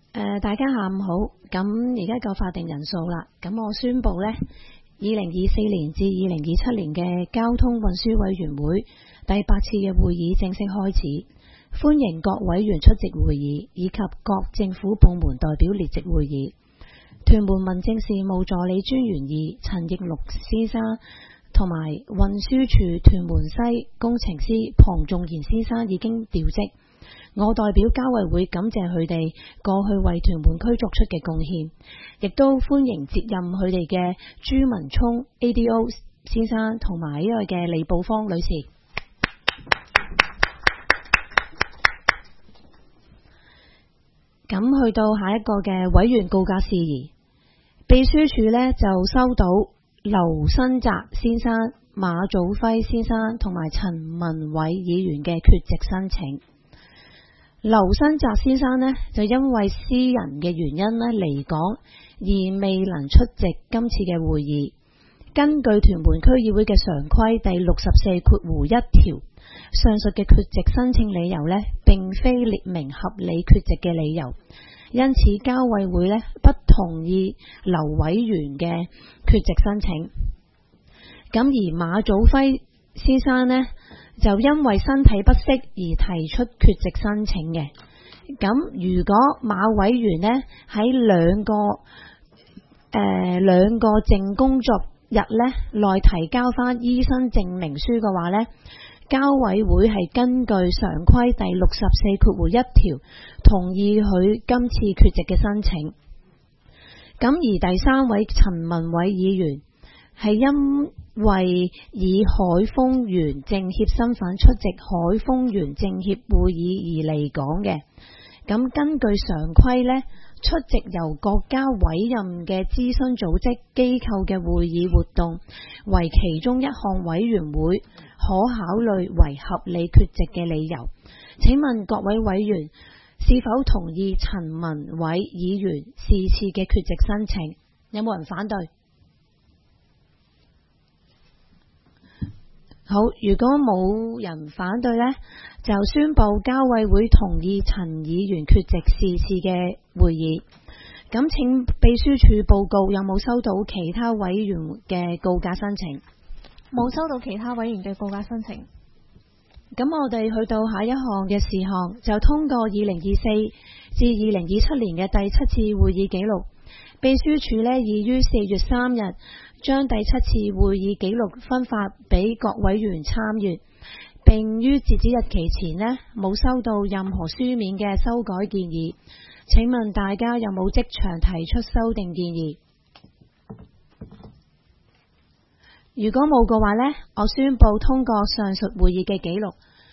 大家下午好。咁而家夠法定人數啦。咁我宣布呢，2024年至2027年嘅交通運輸委員會第8次嘅會議正式開始，歡迎各委員出席會議，以及各政府部門代表列席會議。屯門民政事務助理專員2陳奕祿先生同埋運輸署屯門西工程師龐仲賢先生已經調職。我代表交委會感謝佢哋過去為屯門區作出嘅貢獻，亦都歡迎接任佢哋嘅朱文聰 ADO 先生同埋呢位嘅李寶芳女士。咁去到下一個嘅委員告假事宜，秘書處呢就收到劉新澤先生、馬祖輝先生同埋陳文偉議員嘅缺席申請。劉新澤先生呢，就因為私人嘅原因呢離港，而未能出席今次嘅會議。根據屯門區議會嘅常規第64(1)條，上述嘅缺席申請理由呢，並非列明合理缺席嘅理由，因此交委會呢不同意劉委員嘅缺席申請。咁而馬祖輝先生呢，就因為身體不適而提出缺席申請嘅。咁如果馬委員呢喺兩個淨工作日呢內提交翻醫生證明書嘅話呢，交委會係根據常規第64(1)條同意佢今次缺席嘅申請。咁而第3位陳文偉議員係因為以海豐園政協身份出席海豐園政協會議而離港嘅。咁根據常規呢，出席由國家委任嘅諮詢組織機構嘅會議活動為其中一項委員會可考慮為合理缺席嘅理由。請問各位委員是否同意陳文偉議員是次嘅缺席申請？有冇人反對？好，如果冇人反對呢，就宣布交委會同意陳議員缺席是次嘅會議。咁請秘書處報告有冇收到其他委員嘅告假申請？ 冇收到其他委員嘅告假申請。 咁我哋去到下一項嘅事項，就通過2024至2027年嘅第7次會議記錄。秘書處呢已於4月3日將第7次會議記錄分發俾各委員參閱，並於截止日期前呢冇收到任何書面嘅修改建議。請問大家有冇即場提出修訂建議？如果冇嘅話呢，我宣布通過上述會議嘅記錄。